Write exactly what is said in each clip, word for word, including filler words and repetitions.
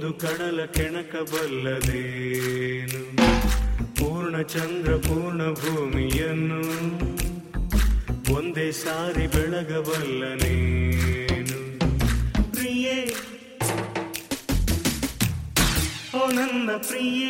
ಒಂದು ಕಡಲ ಕೆಣಕಬಲ್ಲದೇನು ಪೂರ್ಣ ಚಂದ್ರ ಪೂರ್ಣ ಭೂಮಿಯನ್ನು ಒಂದೇ ಸಾರಿ ಬೆಳಗಬಲ್ಲನೇನು ಪ್ರಿಯೇ ಓ ನನ್ನ ಪ್ರಿಯೇ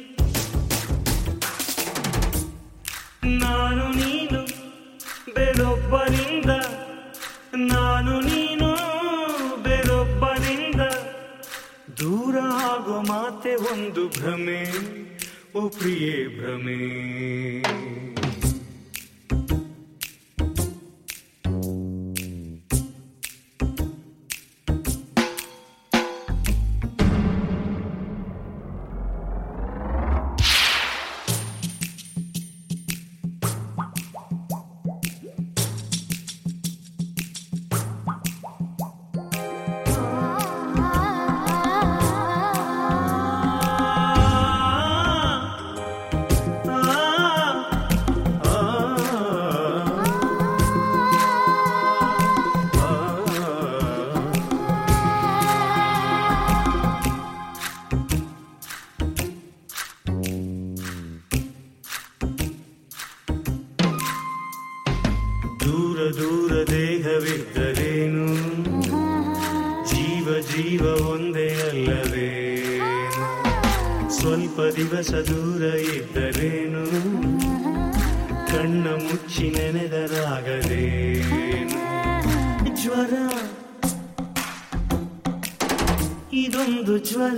ನಾನು ನೀನು ಬೇರೊಬ್ಬನಿಂದ ನಾನು ನೀನು ಬೇರೊಬ್ಬನಿಂದ ದೂರ ಆಗೋ ಮಾತೆ ಒಂದು ಭ್ರಮೆ ಓ ಪ್ರಿಯೇ ಭ್ರಮೆ ದೂರ ದೂರ ದೇಹವಿದ್ದರೇನು ಜೀವ ಜೀವ ಒಂದೇ ಅಲ್ಲವೇನು ಸ್ವಲ್ಪ ದಿವಸ ದೂರ ಇದ್ದರೇನು ಕಣ್ಣ ಮುಚ್ಚಿ ನೆನೆದರಾಗದೇನು ಜ್ವರ ಇದೊಂದು ಜ್ವರ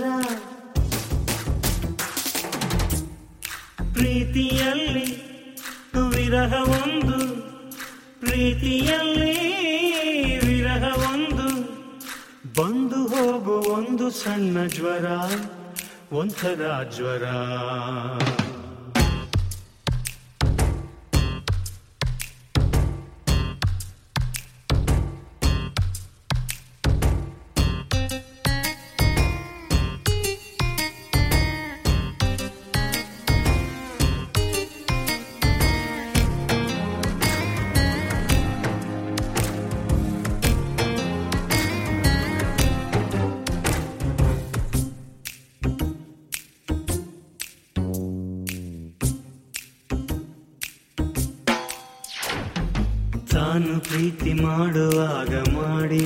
ಪ್ರೀತಿಯಲ್ಲಿ ವಿರಹ ಒಂದು ಪ್ರೀತಿಯಲ್ಲಿ ವಿರಹ ಒಂದು ಬಂದು ಹೋಗು ಒಂದು ಸಣ್ಣ ಜ್ವರ ಒಂಥರ ಜ್ವರ ತಾನು ಪ್ರೀತಿ ಮಾಡುವಾಗ ಮಾಡಿ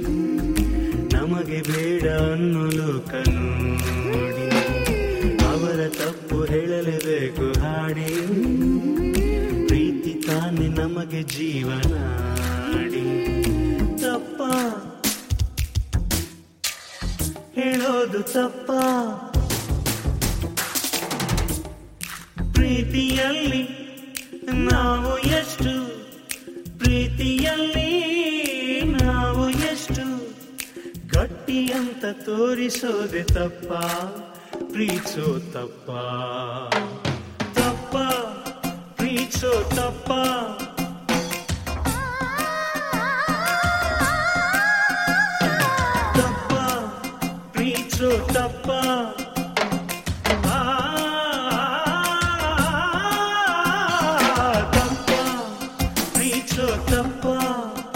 ನಮಗೆ ಬೇಡ ಅನ್ನೋ ಲೋಕ ನೋಡಿ ಅವರ ತಪ್ಪು ಹೇಳಲೇಬೇಕು ಹಾಡಿ ಪ್ರೀತಿ ತಾನೆ ನಮಗೆ ಜೀವನಾಡಿ ತಪ್ಪ ಹೇಳೋದು ತಪ್ಪ ಪ್ರೀತಿಯಲ್ಲಿ ನಾವು ಎಷ್ಟು ಪ್ರೀತಿಯಲ್ಲಿ ನಾವು ಎಷ್ಟು ಗಟ್ಟಿ ಅಂತ ತೋರಿಸೋದೆ ತಪ್ಪ ಪ್ರೀತಿಸೋ ತಪ್ಪ ತಪ್ಪ ಪ್ರೀತಿಸೋ ತಪ್ಪ ತಪ್ಪ ಪ್ರೀತಿಸೋ ತಪ್ಪ ತಪ್ಪ